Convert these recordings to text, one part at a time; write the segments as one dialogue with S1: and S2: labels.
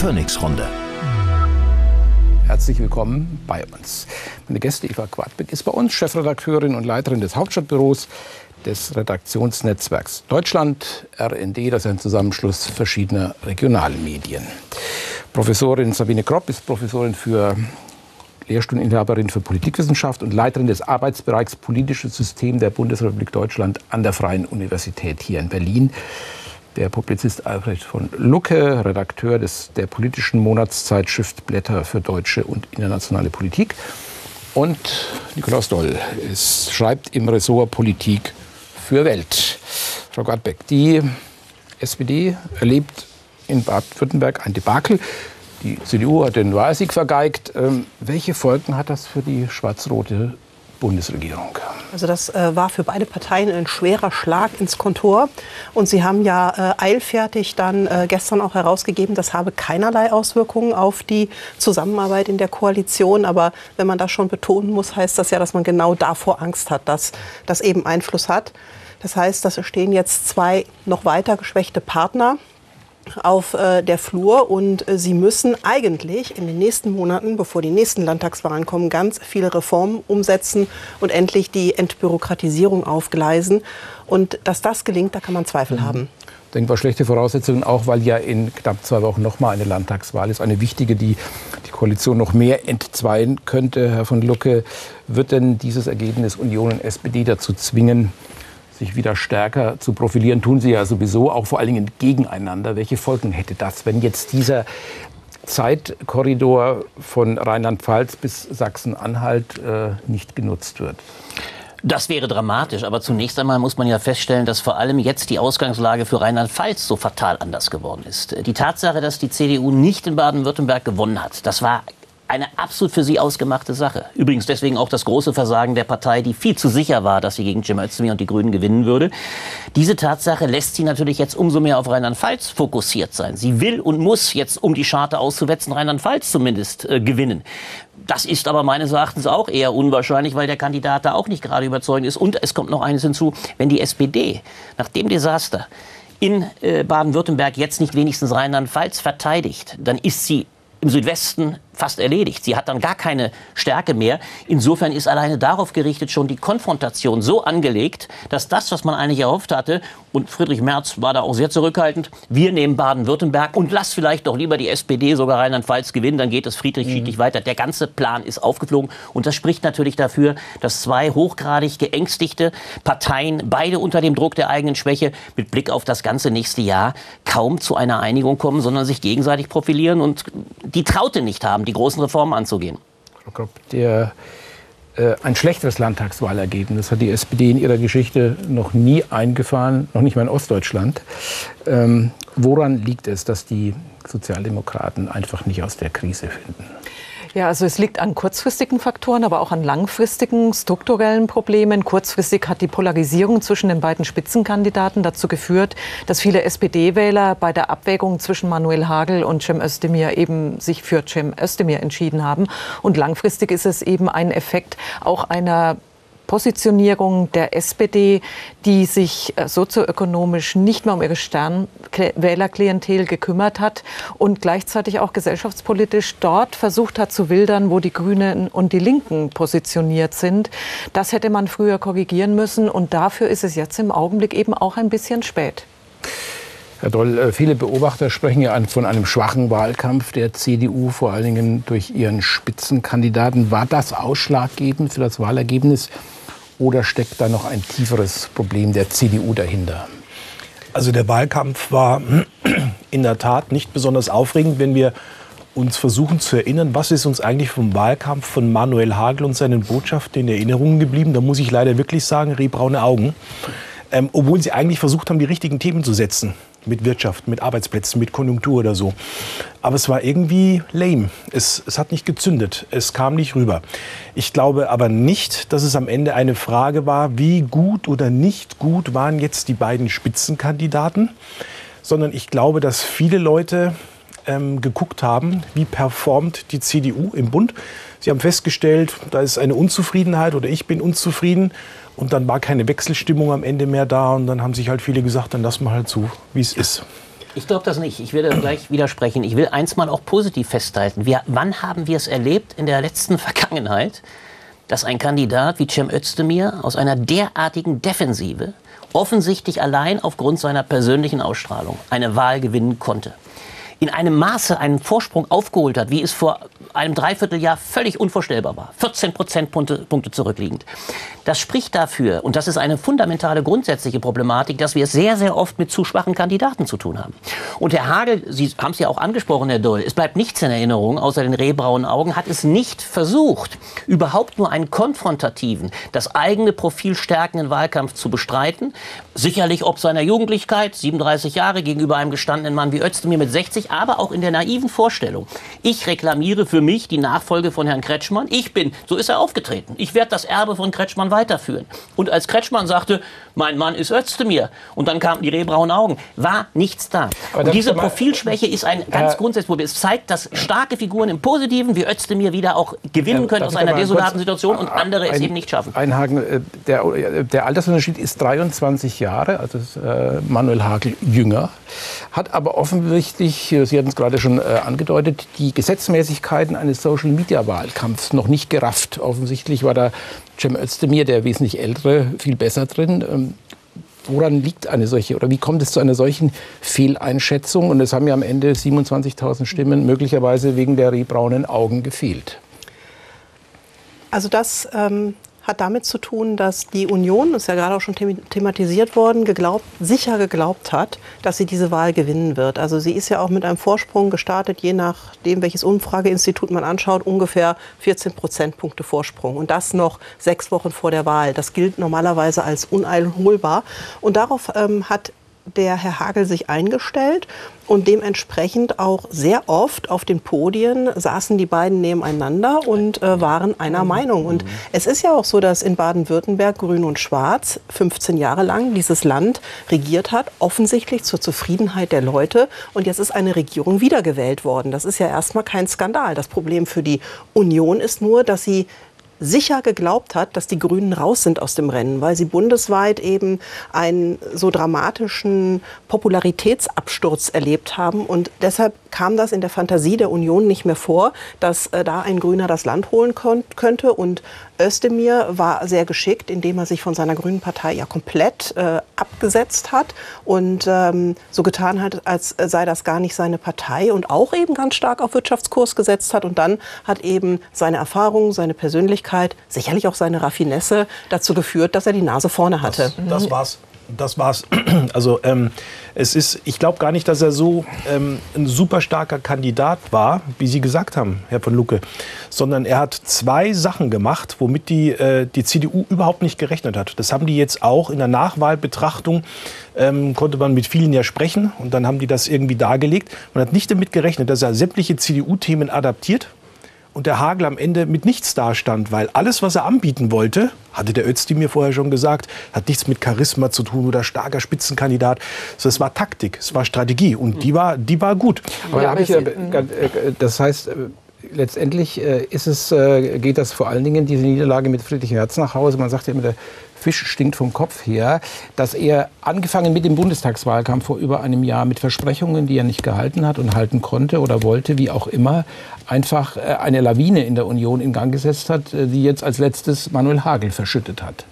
S1: Phoenix-Runde.
S2: Herzlich willkommen bei uns. Meine Gäste Eva Quadbeck ist bei uns, Chefredakteurin und Leiterin des Hauptstadtbüros des Redaktionsnetzwerks Deutschland, RND, das ist ein Zusammenschluss verschiedener Regionalmedien. Professorin Sabine Kropp ist Professorin für Lehrstuhlinhaberin für Politikwissenschaft und Leiterin des Arbeitsbereichs Politisches System der Bundesrepublik Deutschland an der Freien Universität hier in Berlin. Der Publizist Albrecht von Lucke, Redakteur der politischen Monatszeitschrift Blätter für deutsche und internationale Politik. Und Nikolaus Doll schreibt im Ressort Politik für Welt. Frau Quadbeck, die SPD erlebt in Baden-Württemberg ein Debakel. Die CDU hat den Wahlsieg vergeigt. Welche Folgen hat das für die schwarz-rote Bundesregierung?
S3: Also das war für beide Parteien ein schwerer Schlag ins Kontor. Und sie haben ja eilfertig dann gestern auch herausgegeben, das habe keinerlei Auswirkungen auf die Zusammenarbeit in der Koalition. Aber wenn man das schon betonen muss, heißt das ja, dass man genau davor Angst hat, dass das eben Einfluss hat. Das heißt, es stehen jetzt zwei noch weiter geschwächte Partner auf der Flur und sie müssen eigentlich in den nächsten Monaten, bevor die nächsten Landtagswahlen kommen, ganz viele Reformen umsetzen und endlich die Entbürokratisierung aufgleisen. Und dass das gelingt, da kann man Zweifel haben.
S2: Denkbar schlechte Voraussetzungen, auch weil ja in knapp 2 Wochen noch mal eine Landtagswahl ist. Eine wichtige, die die Koalition noch mehr entzweien könnte. Herr von Lucke, wird denn dieses Ergebnis Union und SPD dazu zwingen, sich wieder stärker zu profilieren? Tun sie ja sowieso, auch vor allen Dingen gegeneinander. Welche Folgen hätte das, wenn jetzt dieser Zeitkorridor von Rheinland-Pfalz bis Sachsen-Anhalt nicht genutzt wird?
S4: Das wäre dramatisch, aber zunächst einmal muss man ja feststellen, dass vor allem jetzt die Ausgangslage für Rheinland-Pfalz so fatal anders geworden ist. Die Tatsache, dass die CDU nicht in Baden-Württemberg gewonnen hat, das war eine absolut für sie ausgemachte Sache. Übrigens deswegen auch das große Versagen der Partei, die viel zu sicher war, dass sie gegen Cem Özdemir und die Grünen gewinnen würde. Diese Tatsache lässt sie natürlich jetzt umso mehr auf Rheinland-Pfalz fokussiert sein. Sie will und muss jetzt, um die Scharte auszuwetzen, Rheinland-Pfalz zumindest gewinnen. Das ist aber meines Erachtens auch eher unwahrscheinlich, weil der Kandidat da auch nicht gerade überzeugend ist. Und es kommt noch eines hinzu, wenn die SPD nach dem Desaster in Baden-Württemberg jetzt nicht wenigstens Rheinland-Pfalz verteidigt, dann ist sie im Südwesten fast erledigt. Sie hat dann gar keine Stärke mehr. Insofern ist alleine darauf gerichtet schon die Konfrontation so angelegt, dass das, was man eigentlich erhofft hatte, und Friedrich Merz war da auch sehr zurückhaltend, wir nehmen Baden-Württemberg und lass vielleicht doch lieber die SPD sogar Rheinland-Pfalz gewinnen, dann geht es friedlich weiter. Der ganze Plan ist aufgeflogen und das spricht natürlich dafür, dass 2 hochgradig geängstigte Parteien, beide unter dem Druck der eigenen Schwäche, mit Blick auf das ganze nächste Jahr kaum zu einer Einigung kommen, sondern sich gegenseitig profilieren und die Traute nicht haben, die großen Reformen anzugehen.
S2: Frau Kropp, ein schlechteres Landtagswahlergebnis hat die SPD in ihrer Geschichte noch nie eingefahren, noch nicht mal in Ostdeutschland. Woran liegt es, dass die Sozialdemokraten einfach nicht aus der Krise finden?
S5: Ja, also es liegt an kurzfristigen Faktoren, aber auch an langfristigen strukturellen Problemen. Kurzfristig hat die Polarisierung zwischen den beiden Spitzenkandidaten dazu geführt, dass viele SPD-Wähler bei der Abwägung zwischen Manuel Hagel und Cem Özdemir eben sich für Cem Özdemir entschieden haben. Und langfristig ist es eben ein Effekt auch einer Positionierung der SPD, die sich sozioökonomisch nicht mehr um ihre Wählerklientel gekümmert hat und gleichzeitig auch gesellschaftspolitisch dort versucht hat zu wildern, wo die Grünen und die Linken positioniert sind. Das hätte man früher korrigieren müssen und dafür ist es jetzt im Augenblick eben auch ein bisschen spät.
S2: Herr Doll, viele Beobachter sprechen ja von einem schwachen Wahlkampf der CDU, vor allen Dingen durch ihren Spitzenkandidaten. War das ausschlaggebend für das Wahlergebnis oder steckt da noch ein tieferes Problem der CDU dahinter?
S6: Also der Wahlkampf war in der Tat nicht besonders aufregend, wenn wir uns versuchen zu erinnern, was ist uns eigentlich vom Wahlkampf von Manuel Hagel und seinen Botschaften in Erinnerung geblieben. Da muss ich leider wirklich sagen, rehbraune Augen. Obwohl sie eigentlich versucht haben, die richtigen Themen zu setzen. Mit Wirtschaft, mit Arbeitsplätzen, mit Konjunktur oder so. Aber es war irgendwie lame. Es hat nicht gezündet. Es kam nicht rüber. Ich glaube aber nicht, dass es am Ende eine Frage war, wie gut oder nicht gut waren jetzt die beiden Spitzenkandidaten. Sondern ich glaube, dass viele Leute geguckt haben, wie performt die CDU im Bund. Sie haben festgestellt, da ist eine Unzufriedenheit oder ich bin unzufrieden. Und dann war keine Wechselstimmung am Ende mehr da. Und dann haben sich halt viele gesagt, dann lassen wir halt so, wie es ist.
S4: Ich glaube das nicht. Ich werde gleich widersprechen. Ich will eins mal auch positiv festhalten. Wann haben wir es erlebt in der letzten Vergangenheit, dass ein Kandidat wie Cem Özdemir aus einer derartigen Defensive offensichtlich allein aufgrund seiner persönlichen Ausstrahlung eine Wahl gewinnen konnte? In einem Maße einen Vorsprung aufgeholt hat, wie es vor einem Dreivierteljahr völlig unvorstellbar war. 14 Prozentpunkte zurückliegend. Das spricht dafür, und das ist eine fundamentale grundsätzliche Problematik, dass wir es sehr, sehr oft mit zu schwachen Kandidaten zu tun haben. Und Herr Hagel, Sie haben es ja auch angesprochen, Herr Doll, es bleibt nichts in Erinnerung, außer den rehbraunen Augen, hat es nicht versucht, überhaupt nur einen konfrontativen, das eigene Profil stärkenden Wahlkampf zu bestreiten. Sicherlich ob seiner Jugendlichkeit, 37 Jahre, gegenüber einem gestandenen Mann wie Özdemir mit 60, aber auch in der naiven Vorstellung. Ich reklamiere für mich die Nachfolge von Herrn Kretschmann. So ist er aufgetreten. Ich werde das Erbe von Kretschmann weiterführen. Und als Kretschmann sagte, mein Mann ist Özdemir, und dann kamen die rehbraunen Augen, war nichts da. Und diese Profilschwäche ist ein ganz grundsätzliches Problem. Es zeigt, dass starke Figuren im Positiven wie Özdemir wieder auch gewinnen können aus einer desolaten Situation und andere es eben nicht schaffen.
S2: Einhaken, der Altersunterschied ist 23 Jahre, also ist Manuel Hagel jünger, hat aber offensichtlich, Sie hatten es gerade schon angedeutet, die Gesetzmäßigkeiten eines Social-Media-Wahlkampfs noch nicht gerafft. Offensichtlich war da Cem Özdemir, der wesentlich ältere, viel besser drin. Woran liegt eine solche, oder wie kommt es zu einer solchen Fehleinschätzung? Und es haben ja am Ende 27.000 Stimmen möglicherweise wegen der rehbraunen Augen gefehlt.
S3: Also das hat damit zu tun, dass die Union, das ist ja gerade auch schon thematisiert worden, sicher geglaubt hat, dass sie diese Wahl gewinnen wird. Also sie ist ja auch mit einem Vorsprung gestartet, je nachdem, welches Umfrageinstitut man anschaut, ungefähr 14 Prozentpunkte Vorsprung. Und das noch 6 Wochen vor der Wahl. Das gilt normalerweise als uneinholbar. Und darauf hat der Herr Hagel sich eingestellt, und dementsprechend auch sehr oft auf den Podien saßen die beiden nebeneinander und waren einer Meinung. Und es ist ja auch so, dass in Baden-Württemberg Grün und Schwarz 15 Jahre lang dieses Land regiert hat, offensichtlich zur Zufriedenheit der Leute. Und jetzt ist eine Regierung wiedergewählt worden. Das ist ja erstmal kein Skandal. Das Problem für die Union ist nur, dass sie sicher geglaubt hat, dass die Grünen raus sind aus dem Rennen, weil sie bundesweit eben einen so dramatischen Popularitätsabsturz erlebt haben. Und deshalb kam das in der Fantasie der Union nicht mehr vor, dass da ein Grüner das Land holen könnte. Und Özdemir war sehr geschickt, indem er sich von seiner Grünen Partei ja komplett abgesetzt hat und so getan hat, als sei das gar nicht seine Partei, und auch eben ganz stark auf Wirtschaftskurs gesetzt hat. Und dann hat eben seine Erfahrung, seine Persönlichkeit, sicherlich auch seine Raffinesse dazu geführt, dass er die Nase vorne hatte.
S6: Das war's. Also ich glaube gar nicht, dass er so ein super starker Kandidat war, wie Sie gesagt haben, Herr von Lucke, sondern er hat 2 Sachen gemacht, womit die CDU überhaupt nicht gerechnet hat. Das haben die jetzt auch in der Nachwahlbetrachtung, konnte man mit vielen ja sprechen, und dann haben die das irgendwie dargelegt. Man hat nicht damit gerechnet, dass er sämtliche CDU-Themen adaptiert und der Hagel am Ende mit nichts dastand, weil alles, was er anbieten wollte, hatte der Özdemir vorher schon gesagt, hat nichts mit Charisma zu tun oder starker Spitzenkandidat. Also es war Taktik, es war Strategie, und die war gut.
S2: Aber das heißt, letztendlich geht das vor allen Dingen, diese Niederlage mit Friedrich Merz nach Hause. Man sagt ja immer, der Fisch stinkt vom Kopf her, dass er angefangen mit dem Bundestagswahlkampf vor über einem Jahr mit Versprechungen, die er nicht gehalten hat und halten konnte oder wollte, wie auch immer, einfach eine Lawine in der Union in Gang gesetzt hat, die jetzt als letztes Manuel Hagel verschüttet hat.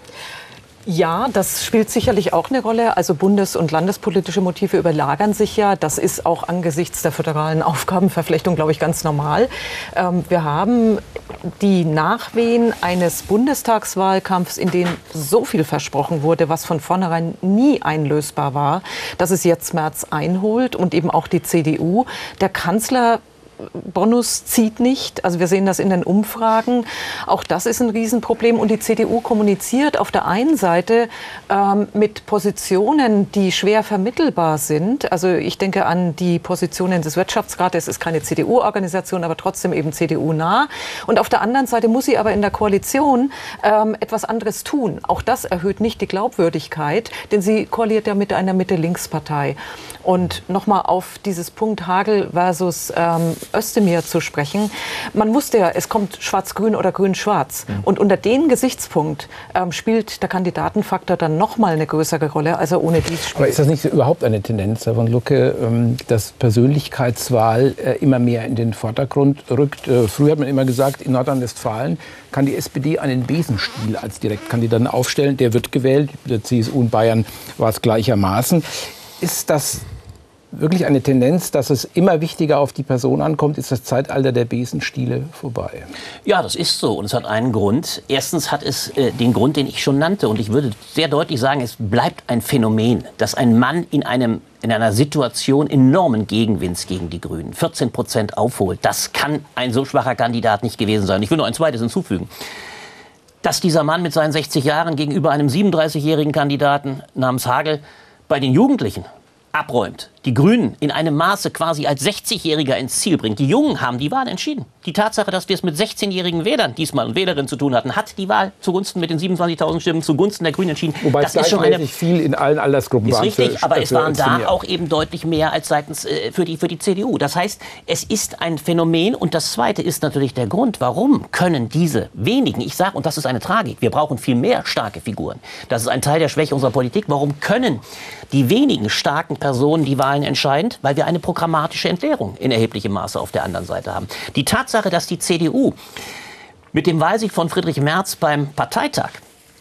S5: Ja, das spielt sicherlich auch eine Rolle. Also bundes- und landespolitische Motive überlagern sich ja. Das ist auch angesichts der föderalen Aufgabenverflechtung, glaube ich, ganz normal. Wir haben die Nachwehen eines Bundestagswahlkampfs, in dem so viel versprochen wurde, was von vornherein nie einlösbar war, dass es jetzt Merz einholt, und eben auch die CDU. Der Kanzler Bonus zieht nicht. Also wir sehen das in den Umfragen. Auch das ist ein Riesenproblem. Und die CDU kommuniziert auf der einen Seite mit Positionen, die schwer vermittelbar sind. Also ich denke an die Positionen des Wirtschaftsrates. Es ist keine CDU-Organisation, aber trotzdem eben CDU-nah. Und auf der anderen Seite muss sie aber in der Koalition etwas anderes tun. Auch das erhöht nicht die Glaubwürdigkeit, denn sie koaliert ja mit einer Mitte-Links-Partei. Und nochmal auf dieses Punkt Hagel versus Özdemir zu sprechen. Man wusste ja, es kommt schwarz-grün oder grün-schwarz. Und unter dem Gesichtspunkt spielt der Kandidatenfaktor dann nochmal eine größere Rolle, als er ohne dies spielt.
S2: Aber ist das nicht überhaupt eine Tendenz, Herr von Lucke, dass Persönlichkeitswahl immer mehr in den Vordergrund rückt? Früher hat man immer gesagt, in Nordrhein-Westfalen kann die SPD einen Besenstiel als Direktkandidaten aufstellen. Der wird gewählt. Der CSU in Bayern war es gleichermaßen. Ist das wirklich eine Tendenz, dass es immer wichtiger auf die Person ankommt? Ist das Zeitalter der Besenstiele vorbei?
S4: Ja, das ist so. Und es hat einen Grund. Erstens hat es den Grund, den ich schon nannte. Und ich würde sehr deutlich sagen, es bleibt ein Phänomen, dass ein Mann in einer Situation enormen Gegenwinds gegen die Grünen 14% aufholt. Das kann ein so schwacher Kandidat nicht gewesen sein. Ich will noch ein zweites hinzufügen. Dass dieser Mann mit seinen 60 Jahren gegenüber einem 37-jährigen Kandidaten namens Hagel bei den Jugendlichen abräumt, die Grünen in einem Maße quasi als 60-Jähriger ins Ziel bringt. Die Jungen haben die Wahl entschieden. Die Tatsache, dass wir es mit 16-jährigen Wählern diesmal und Wählerinnen zu tun hatten, hat die Wahl zugunsten mit den 27.000 Stimmen zugunsten der Grünen entschieden.
S2: Wobei es gleichmäßig viel in allen Altersgruppen war.
S4: Ist richtig, aber es waren da auch eben deutlich mehr als seitens für die CDU. Das heißt, es ist ein Phänomen. Und das Zweite ist natürlich der Grund, warum können diese wenigen, ich sage, und das ist eine Tragik, wir brauchen viel mehr starke Figuren. Das ist ein Teil der Schwäche unserer Politik. Warum können die wenigen starken Personen die Wahlen entscheidend? Weil wir eine programmatische Entleerung in erheblichem Maße auf der anderen Seite haben. Die Tatsache, dass die CDU mit dem Wahlsieg von Friedrich Merz beim Parteitag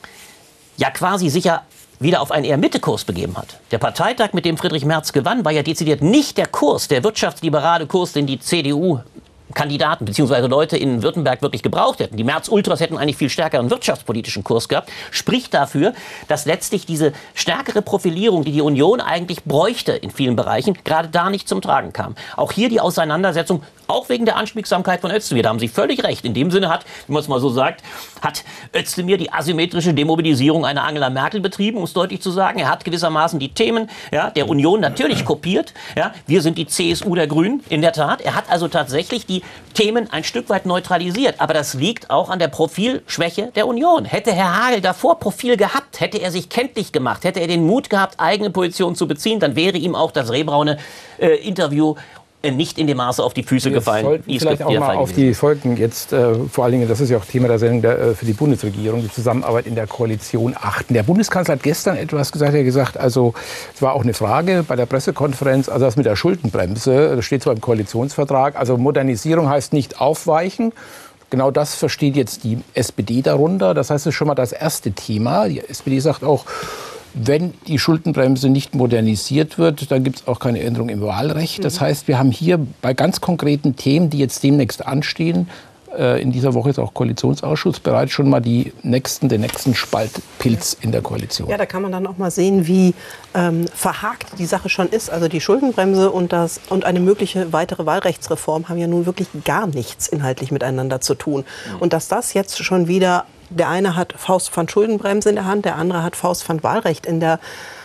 S4: ja quasi sicher wieder auf einen eher Mitte-Kurs begeben hat. Der Parteitag, mit dem Friedrich Merz gewann, war ja dezidiert nicht der Kurs, der wirtschaftsliberale Kurs, den die CDU Kandidaten bzw. Leute in Württemberg wirklich gebraucht hätten. Die Merz-Ultras hätten eigentlich viel stärkeren wirtschaftspolitischen Kurs gehabt. Spricht dafür, dass letztlich diese stärkere Profilierung, die die Union eigentlich bräuchte in vielen Bereichen, gerade da nicht zum Tragen kam. Auch hier die Auseinandersetzung, auch wegen der Anschmiegsamkeit von Özdemir, da haben Sie völlig recht. In dem Sinne hat, wenn man es mal so sagt, hat Özdemir die asymmetrische Demobilisierung einer Angela Merkel betrieben, um es deutlich zu sagen. Er hat gewissermaßen die Themen der Union natürlich kopiert. Ja, wir sind die CSU der Grünen, in der Tat. Er hat also tatsächlich die Themen ein Stück weit neutralisiert. Aber das liegt auch an der Profilschwäche der Union. Hätte Herr Hagel davor Profil gehabt, hätte er sich kenntlich gemacht, hätte er den Mut gehabt, eigene Positionen zu beziehen, dann wäre ihm auch das rehbraune Interview nicht in dem Maße auf die Füße gefallen.
S2: Wir vielleicht auch mal auf die Folgen jetzt, vor allen Dingen, das ist ja auch Thema der Sendung für die Bundesregierung, die Zusammenarbeit in der Koalition achten. Der Bundeskanzler hat gestern etwas gesagt, er hat gesagt, also es war auch eine Frage bei der Pressekonferenz, also das mit der Schuldenbremse, das steht zwar im Koalitionsvertrag, also Modernisierung heißt nicht aufweichen. Genau das versteht jetzt die SPD darunter. Das heißt, es ist schon mal das erste Thema. Die SPD sagt auch, wenn die Schuldenbremse nicht modernisiert wird, dann gibt es auch keine Änderung im Wahlrecht. Das heißt, wir haben hier bei ganz konkreten Themen, die jetzt demnächst anstehen, in dieser Woche ist auch Koalitionsausschuss bereits schon mal den nächsten Spaltpilz in der Koalition.
S3: Ja, da kann man dann auch mal sehen, wie verhakt die Sache schon ist. Also die Schuldenbremse und eine mögliche weitere Wahlrechtsreform haben ja nun wirklich gar nichts inhaltlich miteinander zu tun. Und dass das jetzt schon wieder, der eine hat Faust von Schuldenbremse in der Hand, der andere hat Faust von Wahlrecht in der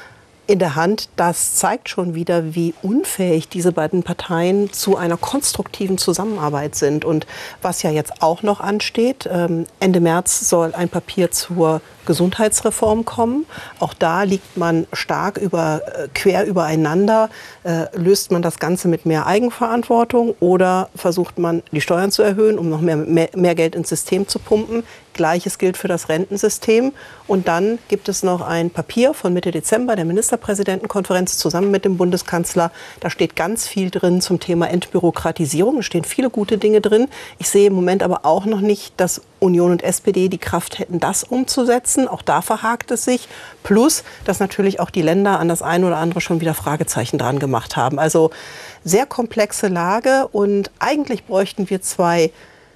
S3: Hand, das zeigt schon wieder, wie unfähig diese beiden Parteien zu einer konstruktiven Zusammenarbeit sind. Und was ja jetzt auch noch ansteht, Ende März soll ein Papier zur Gesundheitsreform kommen. Auch da liegt man stark quer übereinander. Löst man das Ganze mit mehr Eigenverantwortung oder versucht man, die Steuern zu erhöhen, um noch mehr Geld ins System zu pumpen? Gleiches gilt für das Rentensystem. Und dann gibt es noch ein Papier von Mitte Dezember der Ministerpräsidentenkonferenz zusammen mit dem Bundeskanzler. Da steht ganz viel drin zum Thema Entbürokratisierung. Es stehen viele gute Dinge drin. Ich sehe im Moment aber auch noch nicht, dass Union und SPD die Kraft hätten, das umzusetzen. Auch da verhakt es sich. Plus, dass natürlich auch die Länder an das eine oder andere schon wieder Fragezeichen dran gemacht haben. Also sehr komplexe Lage. Und eigentlich bräuchten wir zwei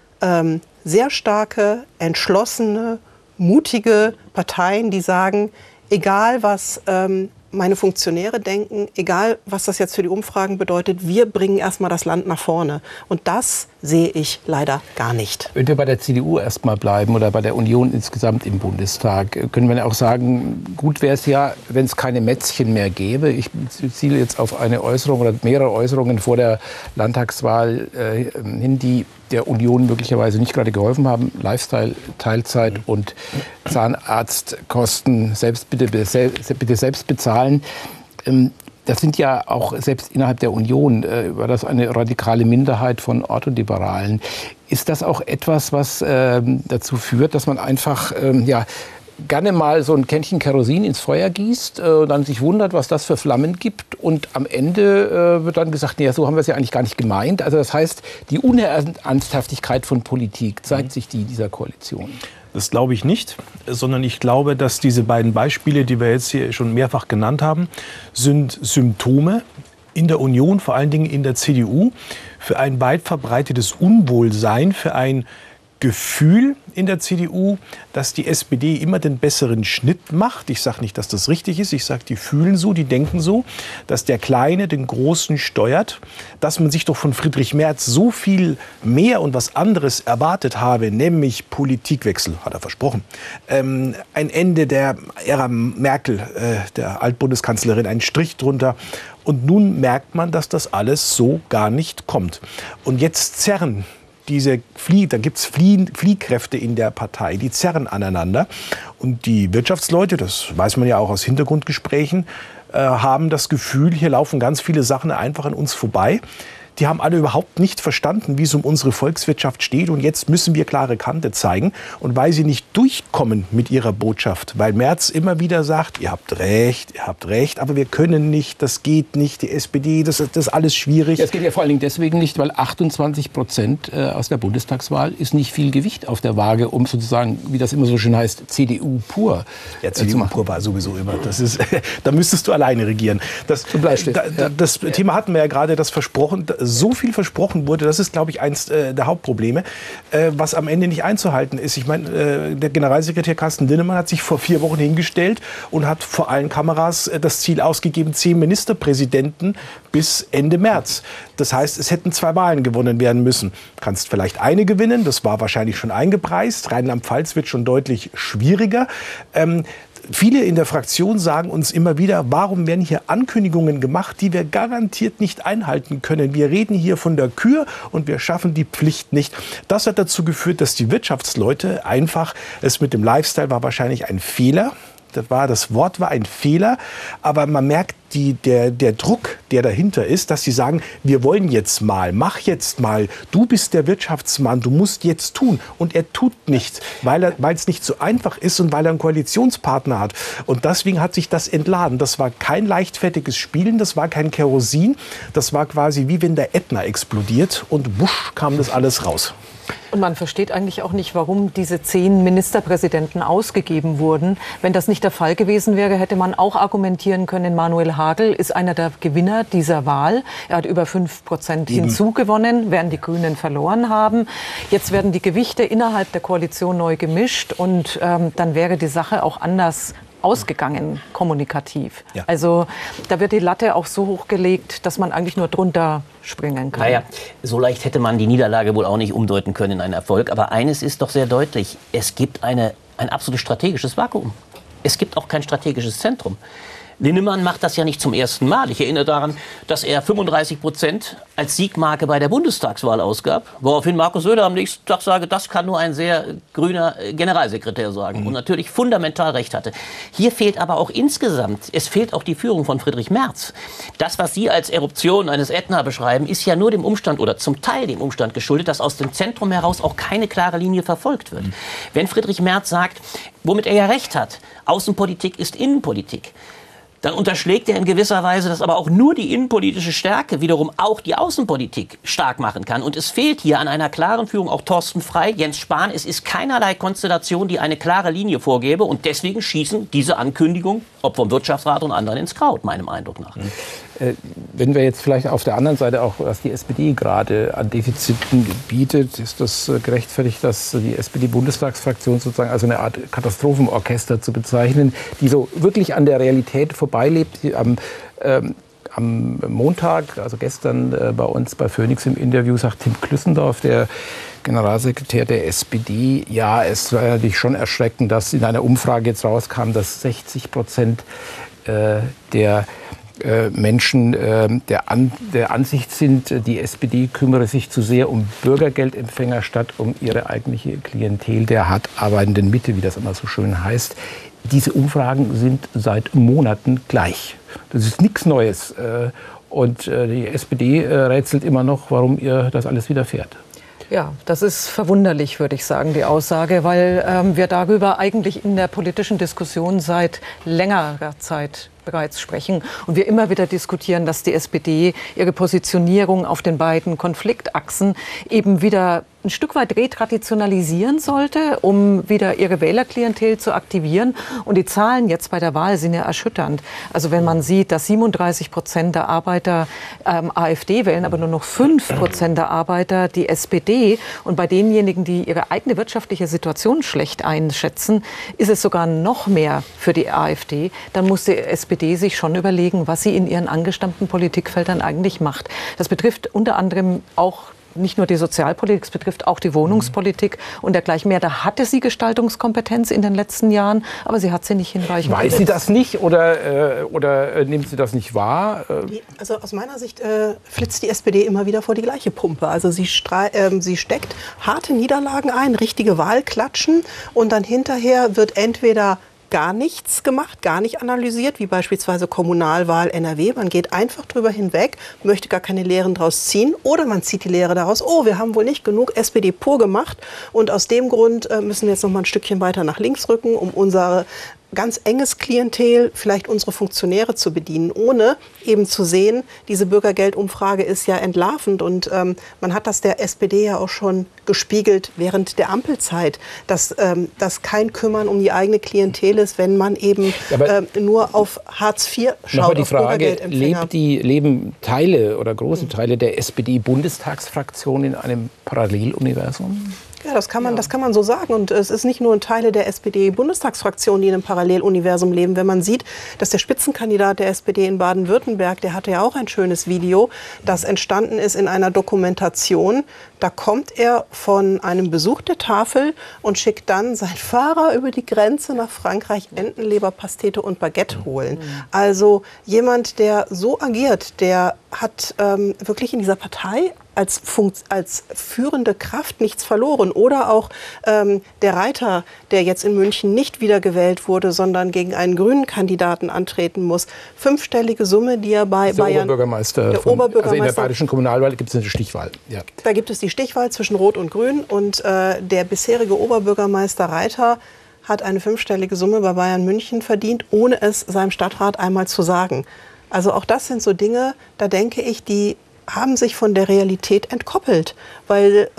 S3: sehr starke, entschlossene, mutige Parteien, die sagen, egal was meine Funktionäre denken, egal was das jetzt für die Umfragen bedeutet, wir bringen erstmal das Land nach vorne. Und das sehe ich leider gar nicht.
S2: Wenn wir bei der CDU erstmal bleiben oder bei der Union insgesamt im Bundestag, können wir ja auch sagen, gut wäre es ja, wenn es keine Mätzchen mehr gäbe. Ich ziele jetzt auf eine Äußerung oder mehrere Äußerungen vor der Landtagswahl hin, die der Union möglicherweise nicht gerade geholfen haben. Lifestyle, Teilzeit und Zahnarztkosten bitte selbst bezahlen. Das sind ja auch selbst innerhalb der Union war das eine radikale Minderheit von Ortholiberalen. Ist das auch etwas, was dazu führt, dass man einfach gerne mal so ein Kännchen Kerosin ins Feuer gießt, dann sich wundert, was das für Flammen gibt und am Ende wird dann gesagt, nee, so haben wir es ja eigentlich gar nicht gemeint. Also das heißt, die Unernsthaftigkeit von Politik zeigt sich dieser Koalition.
S6: Das glaube ich nicht, sondern ich glaube, dass diese beiden Beispiele, die wir jetzt hier schon mehrfach genannt haben, sind Symptome in der Union, vor allen Dingen in der CDU, für ein weit verbreitetes Unwohlsein, für ein Gefühl in der CDU, dass die SPD immer den besseren Schnitt macht. Ich sage nicht, dass das richtig ist. Ich sage, die fühlen so, die denken so, dass der Kleine den Großen steuert, dass man sich doch von Friedrich Merz so viel mehr und was anderes erwartet habe, nämlich Politikwechsel, hat er versprochen. Ein Ende der Ära Merkel, der Altbundeskanzlerin, einen Strich drunter. Und nun merkt man, dass das alles so gar nicht kommt. Und jetzt zerren da gibt es Fliehkräfte in der Partei, die zerren aneinander. Und die Wirtschaftsleute, das weiß man ja auch aus Hintergrundgesprächen, haben das Gefühl, hier laufen ganz viele Sachen einfach an uns vorbei. Die haben alle überhaupt nicht verstanden, wie es um unsere Volkswirtschaft steht. Und jetzt müssen wir klare Kante zeigen. Und weil sie nicht durchkommen mit ihrer Botschaft, weil Merz immer wieder sagt, ihr habt recht, aber wir können nicht, das geht nicht, die SPD, das ist alles schwierig.
S2: Das geht ja vor allen Dingen deswegen nicht, weil 28% aus der Bundestagswahl ist nicht viel Gewicht auf der Waage, um sozusagen, wie das immer so schön heißt, CDU pur.
S6: Ja, CDU pur war sowieso immer. Da müsstest du alleine regieren. Das Thema hatten wir ja gerade, das versprochen, so viel versprochen wurde, das ist, glaube ich, eins der Hauptprobleme, was am Ende nicht einzuhalten ist. Ich meine, der Generalsekretär Carsten Linnemann hat sich vor 4 Wochen hingestellt und hat vor allen Kameras das Ziel ausgegeben, 10 Ministerpräsidenten bis Ende März. Das heißt, es hätten 2 Wahlen gewonnen werden müssen. Du kannst vielleicht eine gewinnen, das war wahrscheinlich schon eingepreist. Rheinland-Pfalz wird schon deutlich schwieriger. Viele in der Fraktion sagen uns immer wieder, warum werden hier Ankündigungen gemacht, die wir garantiert nicht einhalten können. Wir reden hier von der Kür und wir schaffen die Pflicht nicht. Das hat dazu geführt, dass die Wirtschaftsleute einfach, es mit dem Lifestyle war wahrscheinlich ein Fehler. Das Wort war ein Fehler, aber man merkt der Druck, der dahinter ist, dass sie sagen, wir wollen jetzt mal, mach jetzt mal, du bist der Wirtschaftsmann, du musst jetzt tun. Und er tut nichts, weil es nicht so einfach ist und weil er einen Koalitionspartner hat. Und deswegen hat sich das entladen. Das war kein leichtfertiges Spielen, das war kein Kerosin, das war quasi wie wenn der Ätna explodiert und wusch kam das alles raus.
S5: Und man versteht eigentlich auch nicht, warum diese 10 Ministerpräsidenten ausgegeben wurden. Wenn das nicht der Fall gewesen wäre, hätte man auch argumentieren können, Manuel Hagel ist einer der Gewinner dieser Wahl. Er hat über 5% hinzugewonnen, während die Grünen verloren haben. Jetzt werden die Gewichte innerhalb der Koalition neu gemischt und dann wäre die Sache auch anders ausgegangen, kommunikativ. Ja. Also da wird die Latte auch so hochgelegt, dass man eigentlich nur drunter springen kann.
S4: Naja, so leicht hätte man die Niederlage wohl auch nicht umdeuten können in einen Erfolg. Aber eines ist doch sehr deutlich, es gibt ein absolutes strategisches Vakuum. Es gibt auch kein strategisches Zentrum. Linnemann macht das ja nicht zum ersten Mal. Ich erinnere daran, dass er 35% als Siegmarke bei der Bundestagswahl ausgab, woraufhin Markus Söder am nächsten Tag sage, das kann nur ein sehr grüner Generalsekretär sagen und natürlich fundamental recht hatte. Hier fehlt aber auch insgesamt, es fehlt auch die Führung von Friedrich Merz. Das, was Sie als Eruption eines Ätna beschreiben, ist ja nur dem Umstand oder zum Teil dem Umstand geschuldet, dass aus dem Zentrum heraus auch keine klare Linie verfolgt wird. Wenn Friedrich Merz sagt, womit er ja recht hat, Außenpolitik ist Innenpolitik, dann unterschlägt er in gewisser Weise, dass aber auch nur die innenpolitische Stärke wiederum auch die Außenpolitik stark machen kann. Und es fehlt hier an einer klaren Führung auch Thorsten Frey, Jens Spahn. Es ist keinerlei Konstellation, die eine klare Linie vorgäbe. Und deswegen schießen diese Ankündigungen, ob vom Wirtschaftsrat und anderen, ins Kraut, meinem Eindruck nach.
S2: Wenn wir jetzt vielleicht auf der anderen Seite auch, was die SPD gerade an Defiziten bietet, ist das gerechtfertigt, dass die SPD-Bundestagsfraktion sozusagen als eine Art Katastrophenorchester zu bezeichnen, die so wirklich an der Realität vorbeilebt. Am Montag, also gestern bei uns bei Phoenix im Interview, sagt Tim Klüssendorf, der Generalsekretär der SPD, ja, es war natürlich schon erschreckend, dass in einer Umfrage jetzt rauskam, dass 60% der Menschen der Ansicht sind, die SPD kümmere sich zu sehr um Bürgergeldempfänger statt um ihre eigentliche Klientel der hart arbeitenden Mitte, wie das immer so schön heißt. Diese Umfragen sind seit Monaten gleich. Das ist nichts Neues. Und die SPD rätselt immer noch, warum ihr das alles widerfährt.
S5: Ja, das ist verwunderlich, würde ich sagen, die Aussage, weil wir darüber eigentlich in der politischen Diskussion seit längerer Zeit bereits sprechen und wir immer wieder diskutieren, dass die SPD ihre Positionierung auf den beiden Konfliktachsen eben wieder ein Stück weit retraditionalisieren sollte, um wieder ihre Wählerklientel zu aktivieren. Und die Zahlen jetzt bei der Wahl sind ja erschütternd. Also wenn man sieht, dass 37% der Arbeiter AfD wählen, aber nur noch 5% der Arbeiter die SPD. Und bei denjenigen, die ihre eigene wirtschaftliche Situation schlecht einschätzen, ist es sogar noch mehr für die AfD. Dann muss die SPD sich schon überlegen, was sie in ihren angestammten Politikfeldern eigentlich macht. Das betrifft unter anderem auch nicht nur die Sozialpolitik, es betrifft auch die Wohnungspolitik und dergleichen mehr. Da hatte sie Gestaltungskompetenz in den letzten Jahren, aber sie hat sie nicht hinreichend.
S2: Weiß sie das nicht oder nimmt sie das nicht wahr?
S3: Also aus meiner Sicht flitzt die SPD immer wieder vor die gleiche Pumpe. Also sie steckt harte Niederlagen ein, richtige Wahlklatschen und dann hinterher wird entweder gar nichts gemacht, gar nicht analysiert, wie beispielsweise Kommunalwahl NRW. Man geht einfach drüber hinweg, möchte gar keine Lehren daraus ziehen oder man zieht die Lehre daraus, oh, wir haben wohl nicht genug SPD pur gemacht und aus dem Grund müssen wir jetzt noch mal ein Stückchen weiter nach links rücken, um unser ganz enges Klientel, vielleicht unsere Funktionäre zu bedienen, ohne eben zu sehen, diese Bürgergeldumfrage ist ja entlarvend und man hat das der SPD ja auch schon gespiegelt während der Ampelzeit, dass das kein Kümmern um die eigene Klientel ist, wenn man eben nur auf Hartz IV schaut.
S2: Nochmal die Frage, leben Teile oder große Teile der SPD-Bundestagsfraktion in einem Paralleluniversum?
S3: Ja, das kann man so sagen. Und es ist nicht nur Teile der SPD-Bundestagsfraktion, die in einem Paralleluniversum leben. Wenn man sieht, dass der Spitzenkandidat der SPD in Baden-Württemberg, der hatte ja auch ein schönes Video, das entstanden ist in einer Dokumentation. Da kommt er von einem Besuch der Tafel und schickt dann seinen Fahrer über die Grenze nach Frankreich Entenleberpastete und Baguette holen. Also jemand, der so agiert, der hat wirklich in dieser Partei als führende Kraft nichts verloren. Oder auch der Reiter, der jetzt in München nicht wiedergewählt wurde, sondern gegen einen grünen Kandidaten antreten muss. 5-stellige Summe, die er bei Bayern...
S2: Oberbürgermeister. Also in der bayerischen Kommunalwahl gibt es eine Stichwahl. Ja.
S3: Da gibt es die Stichwahl zwischen Rot und Grün. Und der bisherige Oberbürgermeister Reiter hat eine 5-stellige Summe bei Bayern München verdient, ohne es seinem Stadtrat einmal zu sagen. Also auch das sind so Dinge, da denke ich, die haben sich von der Realität entkoppelt, weil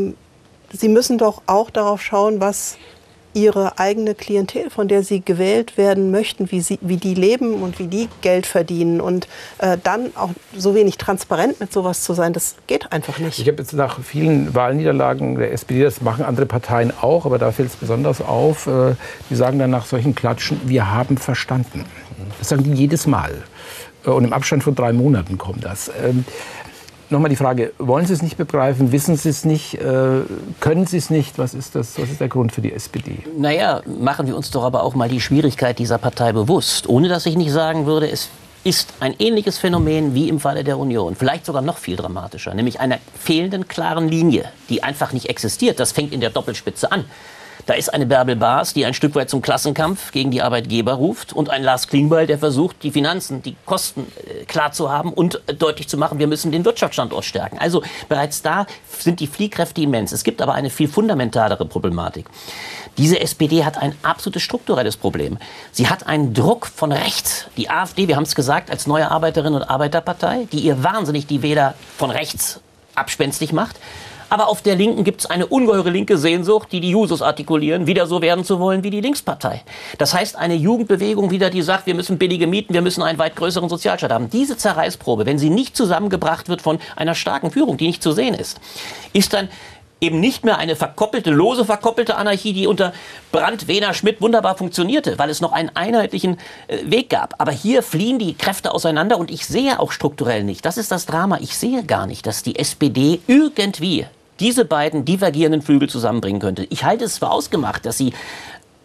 S3: sie müssen doch auch darauf schauen, was ihre eigene Klientel, von der sie gewählt werden möchten, wie die leben und wie die Geld verdienen und dann auch so wenig transparent mit sowas zu sein, das geht einfach nicht.
S2: Ich habe jetzt nach vielen Wahlniederlagen der SPD, das machen andere Parteien auch, aber da fällt es besonders auf, die sagen dann nach solchen Klatschen, wir haben verstanden. Das sagen die jedes Mal. Und im Abstand von 3 Monaten kommt das. Nochmal die Frage, wollen Sie es nicht begreifen, wissen Sie es nicht, können Sie es nicht? Was ist der Grund für die SPD?
S4: Naja, machen wir uns doch aber auch mal die Schwierigkeit dieser Partei bewusst. Ohne dass ich nicht sagen würde, es ist ein ähnliches Phänomen wie im Falle der Union. Vielleicht sogar noch viel dramatischer, nämlich einer fehlenden klaren Linie, die einfach nicht existiert. Das fängt in der Doppelspitze an. Da ist eine Bärbel Baas, die ein Stück weit zum Klassenkampf gegen die Arbeitgeber ruft und ein Lars Klingbeil, der versucht, die Finanzen, die Kosten klar zu haben und deutlich zu machen, wir müssen den Wirtschaftsstandort stärken. Also bereits da sind die Fliehkräfte immens. Es gibt aber eine viel fundamentalere Problematik. Diese SPD hat ein absolutes strukturelles Problem. Sie hat einen Druck von rechts. Die AfD, wir haben es gesagt, als neue Arbeiterinnen- und Arbeiterpartei, die ihr wahnsinnig die Wähler von rechts abspenstig macht. Aber auf der Linken gibt es eine ungeheure linke Sehnsucht, die Jusos artikulieren, wieder so werden zu wollen wie die Linkspartei. Das heißt, eine Jugendbewegung wieder, die sagt, wir müssen billige Mieten, wir müssen einen weit größeren Sozialstaat haben. Diese Zerreißprobe, wenn sie nicht zusammengebracht wird von einer starken Führung, die nicht zu sehen ist dann eben nicht mehr eine lose verkoppelte Anarchie, die unter Brandt, Wehner, Schmidt wunderbar funktionierte, weil es noch einen einheitlichen Weg gab. Aber hier fliehen die Kräfte auseinander und ich sehe auch strukturell nicht, das ist das Drama, ich sehe gar nicht, dass die SPD irgendwie diese beiden divergierenden Flügel zusammenbringen könnte. Ich halte es für ausgemacht, dass sie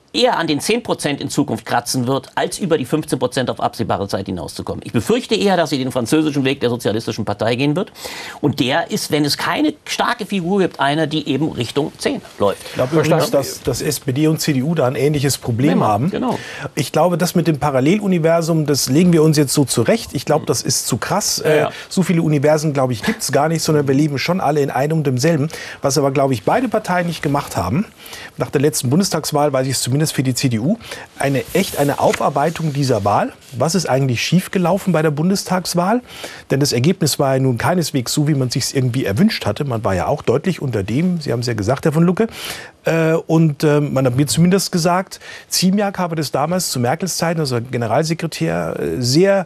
S4: eher an den 10% in Zukunft kratzen wird, als über die 15% auf absehbare Zeit hinauszukommen. Ich befürchte eher, dass sie den französischen Weg der Sozialistischen Partei gehen wird. Und der ist, wenn es keine starke Figur gibt, einer, die eben Richtung 10 läuft.
S6: Ich glaube übrigens, dass SPD und CDU da ein ähnliches Problem haben.
S4: Genau.
S6: Ich glaube, das mit dem Paralleluniversum, das legen wir uns jetzt so zurecht. Ich glaube, das ist zu krass. So viele Universen, glaube ich, gibt es gar nicht, sondern wir leben schon alle in einem und demselben. Was aber, glaube ich, beide Parteien nicht gemacht haben, nach der letzten Bundestagswahl weiß ich es zumindest für die CDU, eine Aufarbeitung dieser Wahl. Was ist eigentlich schiefgelaufen bei der Bundestagswahl? Denn das Ergebnis war ja nun keineswegs so, wie man es sich irgendwie erwünscht hatte. Man war ja auch deutlich unter dem, Sie haben es ja gesagt, Herr von Lucke. Und man hat mir zumindest gesagt, Ziemiak habe das damals zu Merkels Zeiten, also Generalsekretär, sehr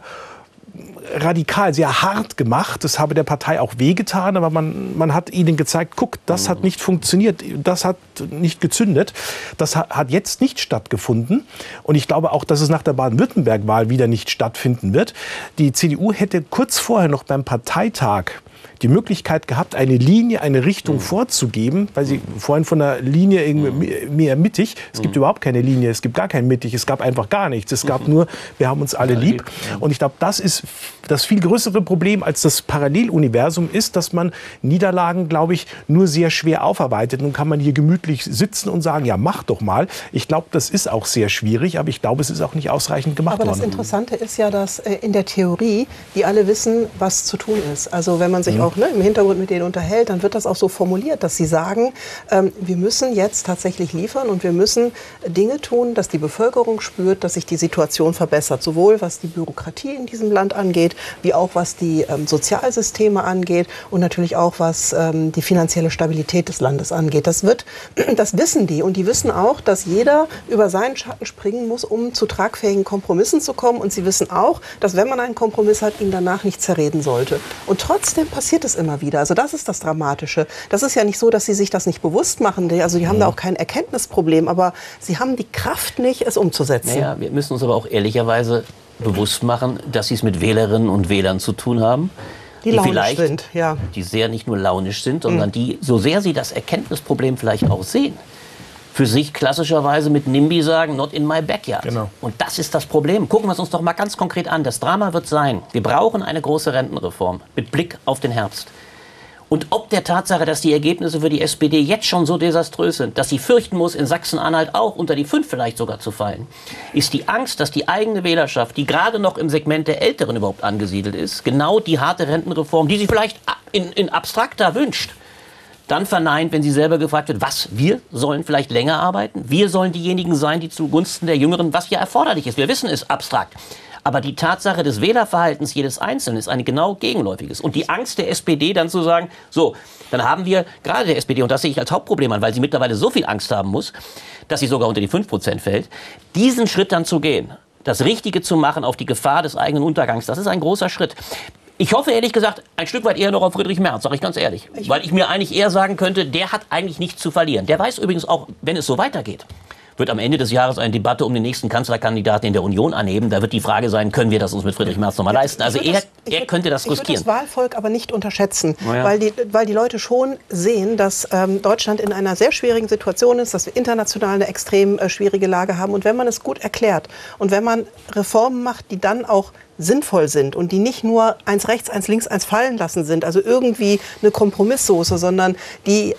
S6: radikal, sehr hart gemacht. Das habe der Partei auch wehgetan, aber man hat ihnen gezeigt, guck, das hat nicht funktioniert, das hat nicht gezündet. Das hat jetzt nicht stattgefunden. Und ich glaube auch, dass es nach der Baden-Württemberg-Wahl wieder nicht stattfinden wird. Die CDU hätte kurz vorher noch beim Parteitag die Möglichkeit gehabt, eine Linie, eine Richtung vorzugeben, weil Sie vorhin von der Linie mehr mittig, es gibt überhaupt keine Linie, es gibt gar kein mittig, es gab einfach gar nichts, es gab nur, wir haben uns alle lieb. Und ich glaube, das ist das viel größere Problem als das Paralleluniversum ist, dass man Niederlagen, glaube ich, nur sehr schwer aufarbeitet. Nun kann man hier gemütlich sitzen und sagen, ja, mach doch mal. Ich glaube, das ist auch sehr schwierig, aber ich glaube, es ist auch nicht ausreichend gemacht worden.
S3: Aber das Interessante ist ja, dass in der Theorie die alle wissen, was zu tun ist. Also wenn man sich auch im Hintergrund mit denen unterhält, dann wird das auch so formuliert, dass sie sagen, wir müssen jetzt tatsächlich liefern und wir müssen Dinge tun, dass die Bevölkerung spürt, dass sich die Situation verbessert. Sowohl was die Bürokratie in diesem Land angeht, wie auch was die Sozialsysteme angeht und natürlich auch was die finanzielle Stabilität des Landes angeht. Das wissen die und die wissen auch, dass jeder über seinen Schatten springen muss, um zu tragfähigen Kompromissen zu kommen. Und sie wissen auch, dass wenn man einen Kompromiss hat, ihn danach nicht zerreden sollte. Und trotzdem passiert es immer wieder. Also das ist das Dramatische. Das ist ja nicht so, dass sie sich das nicht bewusst machen. Also die haben da auch kein Erkenntnisproblem, aber sie haben die Kraft nicht, es umzusetzen.
S4: Naja, wir müssen uns aber auch ehrlicherweise bewusst machen, dass sie es mit Wählerinnen und Wählern zu tun haben,
S3: die launisch sind, ja.
S4: Die sehr nicht nur launisch sind, sondern die, so sehr sie das Erkenntnisproblem vielleicht auch sehen, für sich klassischerweise mit NIMBY sagen, not in my backyard.
S6: Genau.
S4: Und das ist das Problem. Gucken wir es uns doch mal ganz konkret an. Das Drama wird sein, wir brauchen eine große Rentenreform mit Blick auf den Herbst. Und ob der Tatsache, dass die Ergebnisse für die SPD jetzt schon so desaströs sind, dass sie fürchten muss, in Sachsen-Anhalt auch unter die 5 vielleicht sogar zu fallen, ist die Angst, dass die eigene Wählerschaft, die gerade noch im Segment der Älteren überhaupt angesiedelt ist, genau die harte Rentenreform, die sie vielleicht in abstrakter wünscht, dann verneint, wenn sie selber gefragt wird, was, wir sollen vielleicht länger arbeiten? Wir sollen diejenigen sein, die zugunsten der Jüngeren, was ja erforderlich ist. Wir wissen es abstrakt. Aber die Tatsache des Wählerverhaltens jedes Einzelnen ist eine genau gegenläufiges. Und die Angst der SPD dann zu sagen, so, dann haben wir gerade der SPD, und das sehe ich als Hauptproblem an, weil sie mittlerweile so viel Angst haben muss, dass sie sogar unter die 5% fällt, diesen Schritt dann zu gehen, das Richtige zu machen auf die Gefahr des eigenen Untergangs, das ist ein großer Schritt. Ich hoffe, ehrlich gesagt, ein Stück weit eher noch auf Friedrich Merz, sage ich ganz ehrlich. Weil ich mir eigentlich eher sagen könnte, der hat eigentlich nichts zu verlieren. Der weiß übrigens auch, wenn es so weitergeht, wird am Ende des Jahres eine Debatte um den nächsten Kanzlerkandidaten in der Union anheben. Da wird die Frage sein, können wir das uns mit Friedrich Merz nochmal leisten? Also er könnte das riskieren.
S3: Ich würde das Wahlvolk aber nicht unterschätzen, weil die Leute schon sehen, dass Deutschland in einer sehr schwierigen Situation ist, dass wir international eine extrem schwierige Lage haben. Und wenn man es gut erklärt und wenn man Reformen macht, die dann auch sinnvoll sind und die nicht nur eins rechts, eins links, eins fallen lassen sind, also irgendwie eine Kompromisssoße, sondern die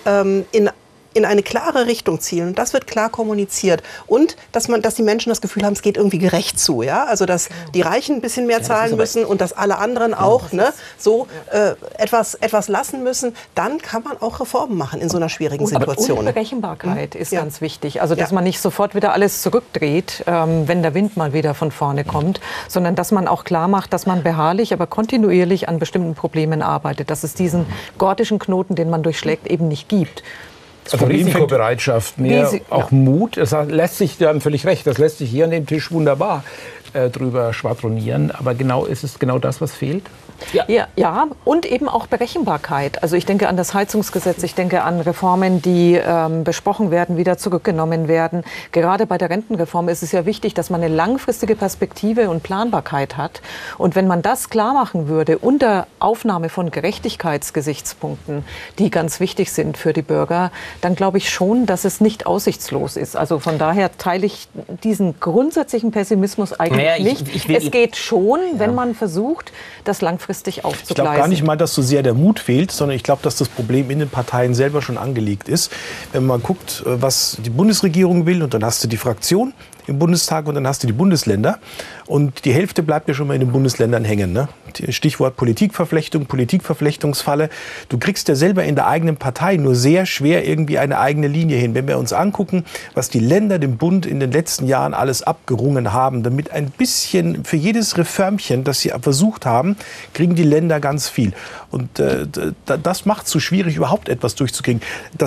S3: in eine klare Richtung zielen. Und das wird klar kommuniziert. Und dass die Menschen das Gefühl haben, es geht irgendwie gerecht zu. Ja? Also dass die Reichen ein bisschen mehr zahlen müssen und dass alle anderen auch etwas lassen müssen. Dann kann man auch Reformen machen in so einer schwierigen Situation.
S5: Und Berechenbarkeit ist ganz wichtig. Also dass man nicht sofort wieder alles zurückdreht, wenn der Wind mal wieder von vorne kommt, sondern dass man auch klar macht, dass man beharrlich, aber kontinuierlich an bestimmten Problemen arbeitet. Dass es diesen gordischen Knoten, den man durchschlägt, eben nicht gibt.
S2: Also Risikobereitschaft, mehr auch Mut. Das lässt sich, Sie haben völlig recht, das lässt sich hier an dem Tisch wunderbar drüber schwadronieren. Aber ist es genau das, was fehlt?
S5: Ja, und eben auch Berechenbarkeit. Also ich denke an das Heizungsgesetz, ich denke an Reformen, die besprochen werden, wieder zurückgenommen werden. Gerade bei der Rentenreform ist es ja wichtig, dass man eine langfristige Perspektive und Planbarkeit hat. Und wenn man das klar machen würde, unter Aufnahme von Gerechtigkeitsgesichtspunkten, die ganz wichtig sind für die Bürger, dann glaube ich schon, dass es nicht aussichtslos ist. Also von daher teile ich diesen grundsätzlichen Pessimismus eigentlich nicht. Es geht schon, wenn man versucht, das langfristig aufzugleisen.
S6: Ich glaube gar nicht mal, dass so sehr der Mut fehlt, sondern ich glaube, dass das Problem in den Parteien selber schon angelegt ist. Wenn man guckt, was die Bundesregierung will, und dann hast du die Fraktion im Bundestag und dann hast du die Bundesländer. Und die Hälfte bleibt ja schon mal in den Bundesländern hängen. Ne? Stichwort Politikverflechtung, Politikverflechtungsfalle. Du kriegst ja selber in der eigenen Partei nur sehr schwer irgendwie eine eigene Linie hin. Wenn wir uns angucken, was die Länder dem Bund in den letzten Jahren alles abgerungen haben, damit ein bisschen für jedes Reformchen, das sie versucht haben, kriegen die Länder ganz viel. Und das macht es so schwierig, überhaupt etwas durchzukriegen.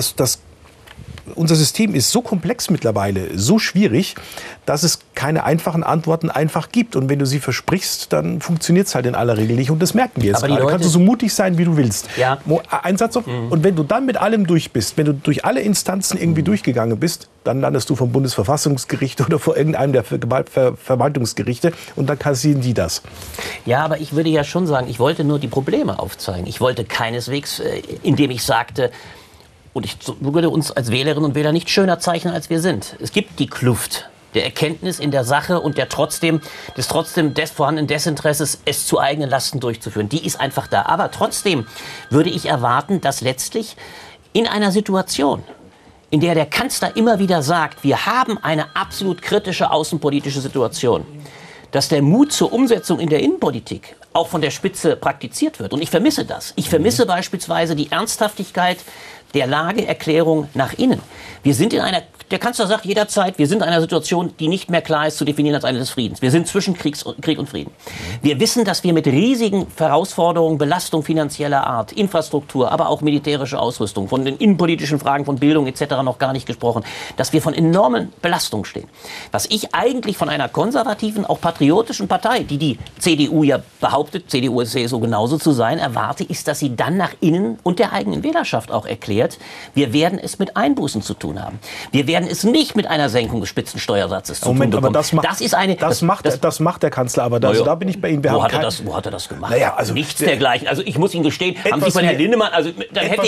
S6: Unser System ist so komplex mittlerweile, so schwierig, dass es keine einfachen Antworten einfach gibt. Und wenn du sie versprichst, dann funktioniert es halt in aller Regel nicht. Und das merken wir jetzt gerade. Kannst du so mutig sein, wie du willst. Ja. Ein Satz noch. Und wenn du dann mit allem durch bist, wenn du durch alle Instanzen irgendwie durchgegangen bist, dann landest du vom Bundesverfassungsgericht oder vor irgendeinem der Verwaltungsgerichte und dann kassieren die das.
S4: Ja, aber ich würde ja schon sagen, ich wollte nur die Probleme aufzeigen. Ich wollte keineswegs, indem ich sagte, und ich würde uns als Wählerinnen und Wähler nicht schöner zeichnen, als wir sind. Es gibt die Kluft der Erkenntnis in der Sache und des trotzdem des vorhandenen Desinteresses, es zu eigenen Lasten durchzuführen. Die ist einfach da. Aber trotzdem würde ich erwarten, dass letztlich in einer Situation, in der der Kanzler immer wieder sagt, wir haben eine absolut kritische außenpolitische Situation, dass der Mut zur Umsetzung in der Innenpolitik auch von der Spitze praktiziert wird. Und ich vermisse das. Ich vermisse beispielsweise die Ernsthaftigkeit der Lageerklärung nach innen. Wir sind der Kanzler sagt jederzeit, wir sind in einer Situation, die nicht mehr klar ist zu definieren als eine des Friedens. Wir sind zwischen Krieg und Frieden. Wir wissen, dass wir mit riesigen Herausforderungen, Belastung finanzieller Art, Infrastruktur, aber auch militärische Ausrüstung, von den innenpolitischen Fragen von Bildung etc. noch gar nicht gesprochen, dass wir von enormen Belastungen stehen. Was ich eigentlich von einer konservativen, auch patriotischen Partei, die CDU ja behauptet, CDU ist so genauso zu sein, erwarte, ist, dass sie dann nach innen und der eigenen Wählerschaft auch erklärt, wir werden es mit Einbußen zu tun haben. Wir werden es nicht mit einer Senkung des Spitzensteuersatzes zu tun bekommen.
S6: Aber das macht der Kanzler, aber da bin ich bei Ihnen.
S4: Wo hat er das gemacht? Naja, also nichts dergleichen. Also ich muss Ihnen gestehen, haben Sie von Herrn Lindemann, also dann hätte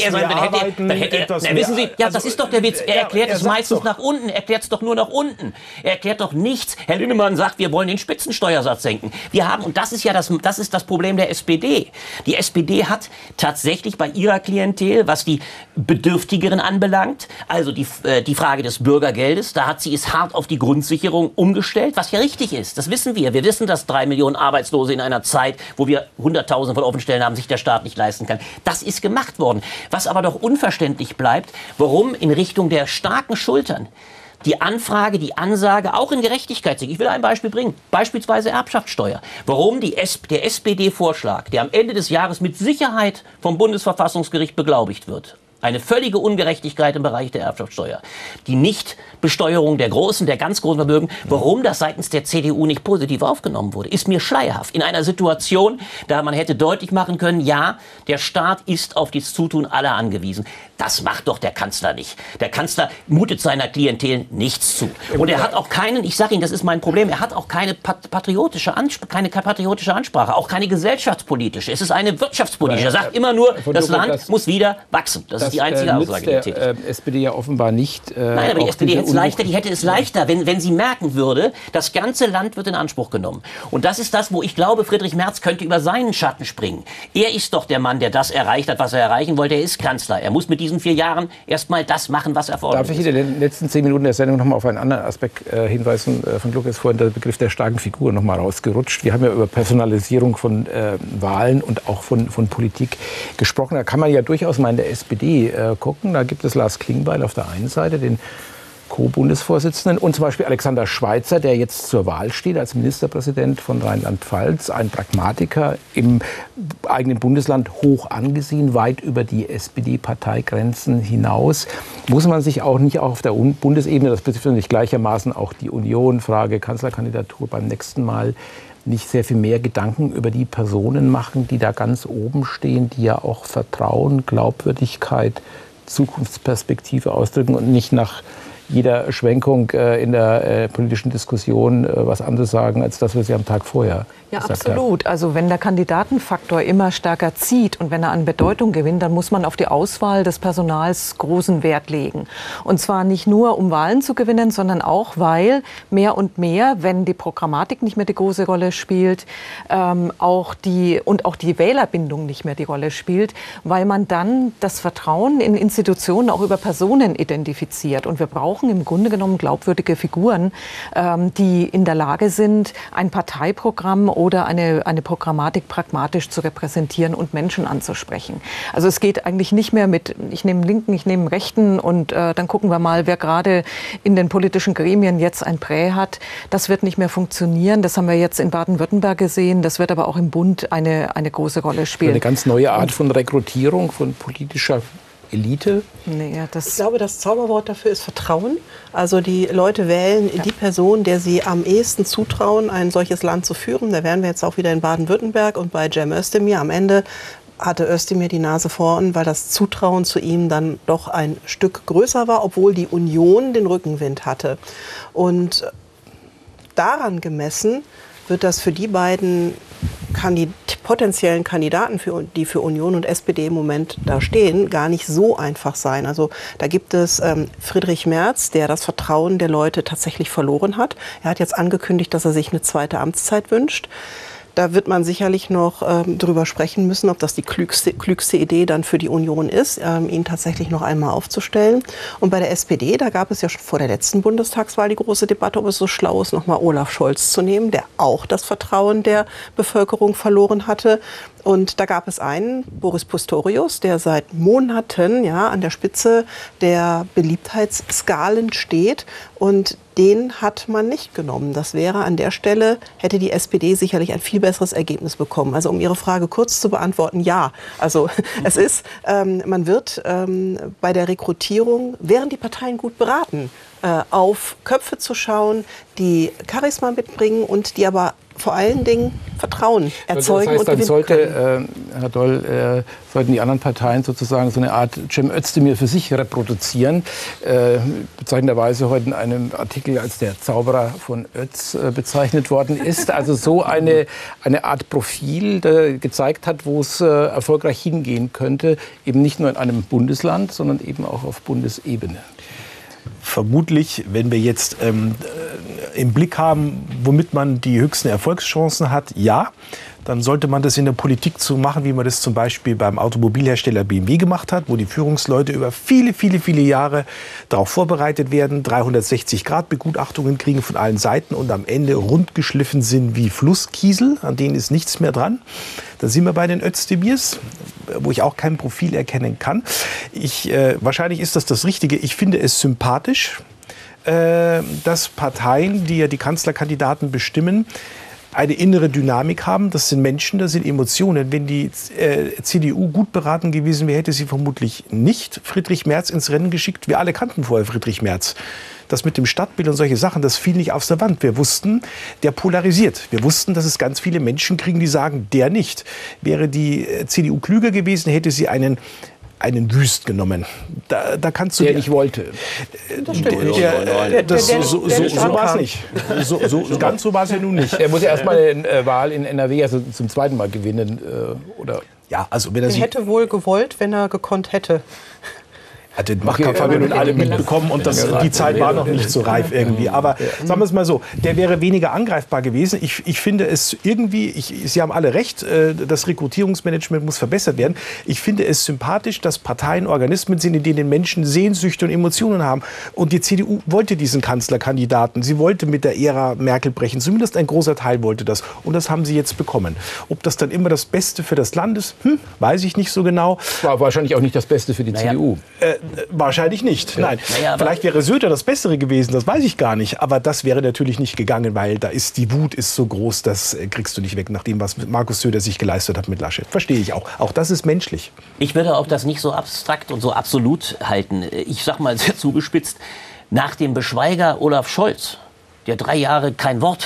S4: er, wissen Sie, ja, das ist doch der Witz. Er erklärt es meistens nach unten. Er erklärt es doch nur nach unten. Er erklärt doch nichts. Herr Lindemann sagt, wir wollen den Spitzensteuersatz senken. Und das ist das Problem der SPD. Die SPD hat tatsächlich bei ihrer Klientel, was die Bedürftigeren anbelangt, also die Frage des Bürgergeldes, da hat sie es hart auf die Grundsicherung umgestellt, was ja richtig ist. Das wissen wir. Wir wissen, dass 3 Millionen Arbeitslose in einer Zeit, wo wir 100.000 von Offenstellen haben, sich der Staat nicht leisten kann. Das ist gemacht worden. Was aber doch unverständlich bleibt, warum in Richtung der starken Schultern die Anfrage, die Ansage auch in Gerechtigkeit. Ich will ein Beispiel bringen. Beispielsweise Erbschaftssteuer. Warum der SPD-Vorschlag, der am Ende des Jahres mit Sicherheit vom Bundesverfassungsgericht beglaubigt wird, eine völlige Ungerechtigkeit im Bereich der Erbschaftssteuer. Die Nichtbesteuerung der ganz großen Vermögen. Warum das seitens der CDU nicht positiv aufgenommen wurde, ist mir schleierhaft. In einer Situation, da man hätte deutlich machen können, ja, der Staat ist auf das Zutun aller angewiesen. Das macht doch der Kanzler nicht. Der Kanzler mutet seiner Klientel nichts zu. Und er hat auch keinen, ich sage Ihnen, das ist mein Problem, er hat auch keine patriotische Ansprache, auch keine gesellschaftspolitische. Es ist eine wirtschaftspolitische. Er sagt immer nur, das Land muss wieder wachsen. Das ist die einzige Aussage, die er tätigt.
S2: SPD ja offenbar nicht.
S4: Nein, aber die SPD hätte es leichter, wenn sie merken würde, das ganze Land wird in Anspruch genommen. Und das ist das, wo ich glaube, Friedrich Merz könnte über seinen Schatten springen. Er ist doch der Mann, der das erreicht hat, was er erreichen wollte. Er ist Kanzler. Er muss mit diesen 4 Jahren erstmal das machen, was er fordert.
S2: Darf ich in den letzten 10 Minuten der Sendung noch mal auf einen anderen Aspekt hinweisen? Von Gluck ist vorhin der Begriff der starken Figur noch mal rausgerutscht. Wir haben ja über Personalisierung von Wahlen und auch von Politik gesprochen. Da kann man ja durchaus mal in der SPD gucken. Da gibt es Lars Klingbeil auf der einen Seite, den Co-Bundesvorsitzenden, und zum Beispiel Alexander Schweitzer, der jetzt zur Wahl steht als Ministerpräsident von Rheinland-Pfalz, ein Pragmatiker, im eigenen Bundesland hoch angesehen, weit über die SPD-Parteigrenzen hinaus. Muss man sich auch nicht auf der Bundesebene, das betrifft natürlich gleichermaßen auch die Union, Frage Kanzlerkandidatur beim nächsten Mal, nicht sehr viel mehr Gedanken über die Personen machen, die da ganz oben stehen, die ja auch Vertrauen, Glaubwürdigkeit, Zukunftsperspektive ausdrücken und nicht nach jeder Schwenkung in der politischen Diskussion was anderes sagen, als das, was sie am Tag vorher
S5: Ja, absolut. Also wenn der Kandidatenfaktor immer stärker zieht und wenn er an Bedeutung gewinnt, dann muss man auf die Auswahl des Personals großen Wert legen. Und zwar nicht nur, um Wahlen zu gewinnen, sondern auch, weil mehr und mehr, wenn die Programmatik nicht mehr die große Rolle spielt, auch die Wählerbindung nicht mehr die Rolle spielt, weil man dann das Vertrauen in Institutionen auch über Personen identifiziert. Und wir brauchen im Grunde genommen glaubwürdige Figuren, die in der Lage sind, ein Parteiprogramm oder eine Programmatik pragmatisch zu repräsentieren und Menschen anzusprechen. Also es geht eigentlich nicht mehr mit, ich nehme Linken, ich nehme Rechten und dann gucken wir mal, wer gerade in den politischen Gremien jetzt ein Prä hat. Das wird nicht mehr funktionieren. Das haben wir jetzt in Baden-Württemberg gesehen. Das wird aber auch im Bund eine große Rolle spielen.
S2: Eine ganz neue Art von Rekrutierung von politischer Elite?
S3: Nee, ich glaube, das Zauberwort dafür ist Vertrauen. Also die Leute wählen die Person, der sie am ehesten zutrauen, ein solches Land zu führen. Da wären wir jetzt auch wieder in Baden-Württemberg und bei Cem Özdemir. Am Ende hatte Özdemir die Nase vorn, weil das Zutrauen zu ihm dann doch ein Stück größer war, obwohl die Union den Rückenwind hatte. Und daran gemessen wird das für die beiden potenziellen Kandidaten, die für Union und SPD im Moment da stehen, gar nicht so einfach sein. Also da gibt es Friedrich Merz, der das Vertrauen der Leute tatsächlich verloren hat. Er hat jetzt angekündigt, dass er sich eine zweite Amtszeit wünscht. Da wird man sicherlich noch drüber sprechen müssen, ob das die klügste Idee dann für die Union ist, ihn tatsächlich noch einmal aufzustellen. Und bei der SPD, da gab es ja schon vor der letzten Bundestagswahl die große Debatte, ob es so schlau ist, nochmal Olaf Scholz zu nehmen, der auch das Vertrauen der Bevölkerung verloren hatte. Und da gab es einen, Boris Pistorius, der seit Monaten an der Spitze der Beliebtheitsskalen steht. Und den hat man nicht genommen. Das wäre an der Stelle, hätte die SPD sicherlich ein viel besseres Ergebnis bekommen. Also um Ihre Frage kurz zu beantworten, ja. Also es ist, man wird bei der Rekrutierung, wären die Parteien gut beraten, auf Köpfe zu schauen, die Charisma mitbringen und die aber vor allen Dingen Vertrauen erzeugen.
S2: Das heißt, dann sollte, Herr Doll, sollten die anderen Parteien sozusagen so eine Art Cem Özdemir für sich reproduzieren. Bezeichnenderweise heute in einem Artikel als der Zauberer von Ötz bezeichnet worden ist. Also so eine Art Profil, der gezeigt hat, wo es erfolgreich hingehen könnte. Eben nicht nur in einem Bundesland, sondern eben auch auf Bundesebene.
S6: Vermutlich, wenn wir jetzt im Blick haben, womit man die höchsten Erfolgschancen hat, ja, dann sollte man das in der Politik so machen, wie man das zum Beispiel beim Automobilhersteller BMW gemacht hat, wo die Führungsleute über viele, viele, viele Jahre darauf vorbereitet werden, 360-Grad-Begutachtungen kriegen von allen Seiten und am Ende rundgeschliffen sind wie Flusskiesel, an denen ist nichts mehr dran. Da sind wir bei den Özdemirs, wo ich auch kein Profil erkennen kann. Wahrscheinlich ist das Richtige. Ich finde es sympathisch, dass Parteien, die ja die Kanzlerkandidaten bestimmen, eine innere Dynamik haben. Das sind Menschen, das sind Emotionen. Wenn die CDU gut beraten gewesen wäre, hätte sie vermutlich nicht Friedrich Merz ins Rennen geschickt. Wir alle kannten vorher Friedrich Merz. Das mit dem Stadtbild und solche Sachen, das fiel nicht aus der Wand. Wir wussten, der polarisiert. Wir wussten, dass es ganz viele Menschen kriegen, die sagen, der nicht. Wäre die CDU klüger gewesen, hätte sie einen Wüst genommen. Da kannst du
S2: der nicht wollte.
S6: Das stimmt. So war es nicht. Ganz so war es ja nun nicht.
S2: Er muss ja erstmal eine Wahl in NRW, also zum zweiten Mal gewinnen. Oder?
S6: Ja, also wenn er
S3: hätte wohl gewollt, wenn er gekonnt hätte.
S6: Den Machtkampf haben wir nun alle mitbekommen und die Zeit war noch nicht so reif irgendwie. Aber sagen wir es mal so, der wäre weniger angreifbar gewesen. Ich finde es irgendwie, Sie haben alle recht, das Rekrutierungsmanagement muss verbessert werden. Ich finde es sympathisch, dass Parteien Organismen sind, in denen Menschen Sehnsüchte und Emotionen haben. Und die CDU wollte diesen Kanzlerkandidaten. Sie wollte mit der Ära Merkel brechen. Zumindest ein großer Teil wollte das. Und das haben sie jetzt bekommen. Ob das dann immer das Beste für das Land ist, weiß ich nicht so genau.
S2: War wahrscheinlich auch nicht das Beste für die CDU.
S6: Wahrscheinlich nicht. Nein. Vielleicht wäre Söder das Bessere gewesen, das weiß ich gar nicht. Aber das wäre natürlich nicht gegangen, weil die Wut ist so groß, das kriegst du nicht weg, nach dem, was Markus Söder sich geleistet hat mit Laschet. Verstehe ich auch. Auch das ist menschlich.
S4: Ich würde auch das nicht so abstrakt und so absolut halten. Ich sag mal sehr zugespitzt, nach dem Beschweiger Olaf Scholz, der 3 Jahre kein Wort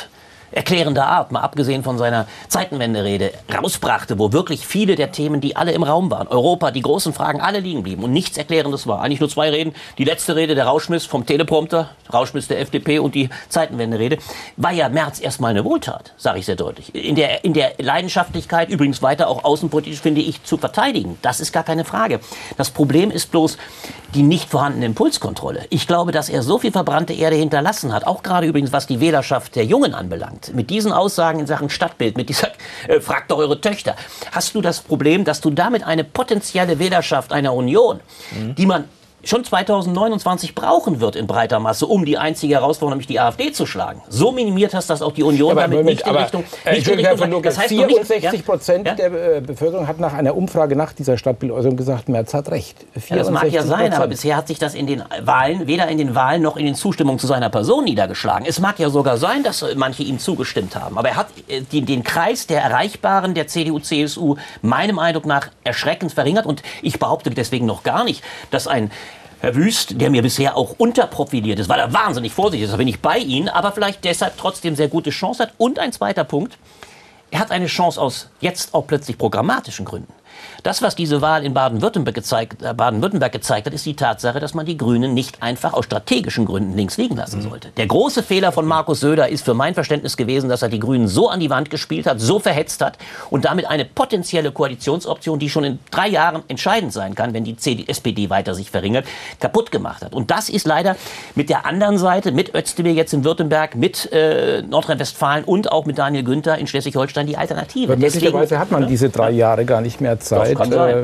S4: erklärender Art, mal abgesehen von seiner Zeitenwende-Rede, rausbrachte, wo wirklich viele der Themen, die alle im Raum waren, Europa, die großen Fragen, alle liegen blieben und nichts Erklärendes war. Eigentlich nur 2 Reden. Die letzte Rede, der Rauschmiss vom Teleprompter, Rauschmiss der FDP und die Zeitenwende-Rede, war ja Merz erstmal eine Wohltat, sage ich sehr deutlich. In der Leidenschaftlichkeit, übrigens weiter auch außenpolitisch, finde ich, zu verteidigen. Das ist gar keine Frage. Das Problem ist bloß die nicht vorhandene Impulskontrolle. Ich glaube, dass er so viel verbrannte Erde hinterlassen hat, auch gerade übrigens, was die Wählerschaft der Jungen anbelangt. Mit diesen Aussagen in Sachen Stadtbild, mit dieser fragt doch eure Töchter, hast du das Problem, dass du damit eine potenzielle Wählerschaft einer Union, die man schon 2029 brauchen wird in breiter Masse, um die einzige Herausforderung, nämlich die AfD zu schlagen. So minimiert hast, dass auch die Union damit nicht in Richtung...
S2: Das heißt 64% der Bevölkerung hat nach einer Umfrage nach dieser Stadtbildäußerung gesagt, Merz hat recht.
S4: Ja, das mag ja sein, aber bisher hat sich das in den Wahlen, weder in den Wahlen noch in den Zustimmungen zu seiner Person niedergeschlagen. Es mag ja sogar sein, dass manche ihm zugestimmt haben. Aber er hat den Kreis der Erreichbaren der CDU, CSU meinem Eindruck nach erschreckend verringert. Und ich behaupte deswegen noch gar nicht, dass ein Herr Wüst, der mir bisher auch unterprofiliert ist, weil er wahnsinnig vorsichtig ist, da bin ich bei Ihnen, aber vielleicht deshalb trotzdem sehr gute Chance hat. Und ein zweiter Punkt, er hat eine Chance aus jetzt auch plötzlich programmatischen Gründen. Das, was diese Wahl in Baden-Württemberg gezeigt hat, ist die Tatsache, dass man die Grünen nicht einfach aus strategischen Gründen links liegen lassen sollte. Der große Fehler von Markus Söder ist für mein Verständnis gewesen, dass er die Grünen so an die Wand gespielt hat, so verhetzt hat und damit eine potenzielle Koalitionsoption, die schon in 3 Jahren entscheidend sein kann, wenn die SPD weiter sich verringert, kaputt gemacht hat. Und das ist leider mit der anderen Seite, mit Özdemir jetzt in Württemberg, mit Nordrhein-Westfalen und auch mit Daniel Günther in Schleswig-Holstein die Alternative.
S2: Aber möglicherweise hat man diese 3 Jahre gar nicht mehr Zeit.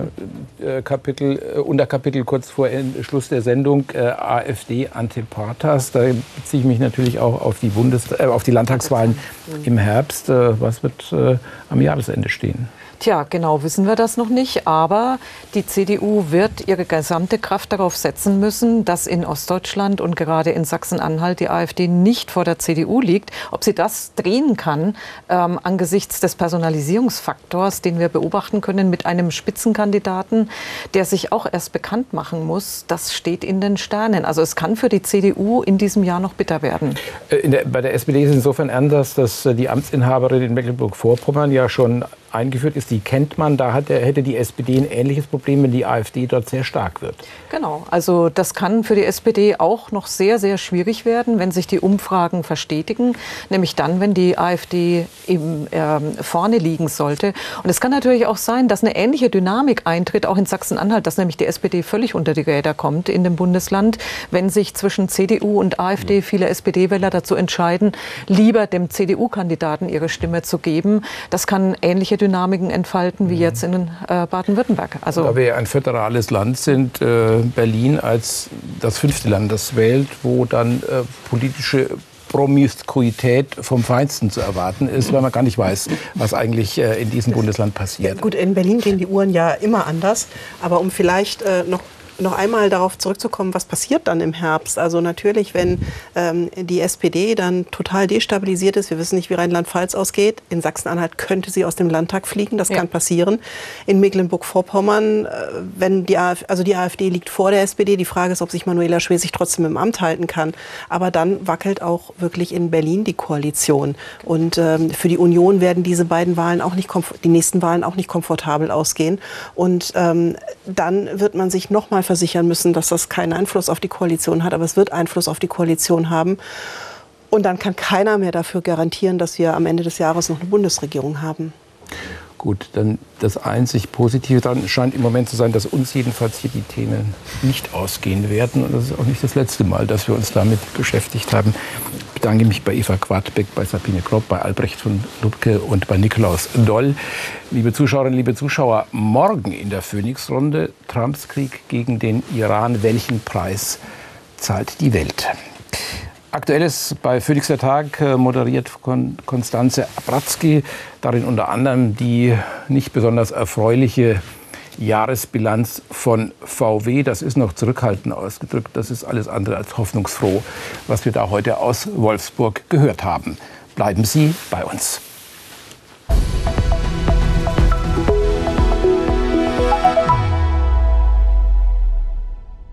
S2: Unterkapitel kurz vor Schluss der Sendung, AfD Antipatas. Da beziehe ich mich natürlich auch auf die Landtagswahlen im Herbst. Was wird am Jahresende stehen?
S5: Tja, genau wissen wir das noch nicht, aber die CDU wird ihre gesamte Kraft darauf setzen müssen, dass in Ostdeutschland und gerade in Sachsen-Anhalt die AfD nicht vor der CDU liegt. Ob sie das drehen kann, angesichts des Personalisierungsfaktors, den wir beobachten können mit einem Spitzenkandidaten, der sich auch erst bekannt machen muss, das steht in den Sternen. Also es kann für die CDU in diesem Jahr noch bitter werden.
S2: Bei der SPD ist es insofern anders, dass die Amtsinhaberin in Mecklenburg-Vorpommern ja schon eingeführt ist, die kennt man. Da hätte die SPD ein ähnliches Problem, wenn die AfD dort sehr stark wird.
S5: Genau, also das kann für die SPD auch noch sehr, sehr schwierig werden, wenn sich die Umfragen verstetigen. Nämlich dann, wenn die AfD vorne liegen sollte. Und es kann natürlich auch sein, dass eine ähnliche Dynamik eintritt, auch in Sachsen-Anhalt, dass nämlich die SPD völlig unter die Räder kommt in dem Bundesland, wenn sich zwischen CDU und AfD viele SPD-Wähler dazu entscheiden, lieber dem CDU-Kandidaten ihre Stimme zu geben. Das kann ähnliche Dynamiken entfalten wie jetzt in Baden-Württemberg. Also
S2: da wir ein föderales Land sind, Berlin als das 5. Land, das wählt, wo dann politische Promiskuität vom Feinsten zu erwarten ist, weil man gar nicht weiß, was eigentlich in diesem Bundesland passiert.
S3: Gut, in Berlin gehen die Uhren ja immer anders, aber um vielleicht noch einmal darauf zurückzukommen, was passiert dann im Herbst. Also natürlich, wenn die SPD dann total destabilisiert ist, wir wissen nicht, wie Rheinland-Pfalz ausgeht, in Sachsen-Anhalt könnte sie aus dem Landtag fliegen, das kann passieren. In Mecklenburg-Vorpommern, wenn die AfD liegt vor der SPD, die Frage ist, ob sich Manuela Schwesig trotzdem im Amt halten kann. Aber dann wackelt auch wirklich in Berlin die Koalition. Und für die Union werden diese beiden Wahlen die nächsten Wahlen auch nicht komfortabel ausgehen. Und dann wird man sich noch mal versichern müssen, dass das keinen Einfluss auf die Koalition hat, aber es wird Einfluss auf die Koalition haben. Und dann kann keiner mehr dafür garantieren, dass wir am Ende des Jahres noch eine Bundesregierung haben.
S2: Gut, dann das einzig Positive daran scheint im Moment zu sein, dass uns jedenfalls hier die Themen nicht ausgehen werden. Und das ist auch nicht das letzte Mal, dass wir uns damit beschäftigt haben. Ich bedanke mich bei Eva Quadbeck, bei Sabine Kropp, bei Albrecht von Lubke und bei Nikolaus Doll. Liebe Zuschauerinnen, liebe Zuschauer, morgen in der Phoenix-Runde Trumps Krieg gegen den Iran. Welchen Preis zahlt die Welt? Aktuelles bei Phoenix der Tag moderiert von Konstanze Abratzky, darin unter anderem die nicht besonders erfreuliche Jahresbilanz von VW. Das ist noch zurückhaltend ausgedrückt. Das ist alles andere als hoffnungsfroh, was wir da heute aus Wolfsburg gehört haben. Bleiben Sie bei uns.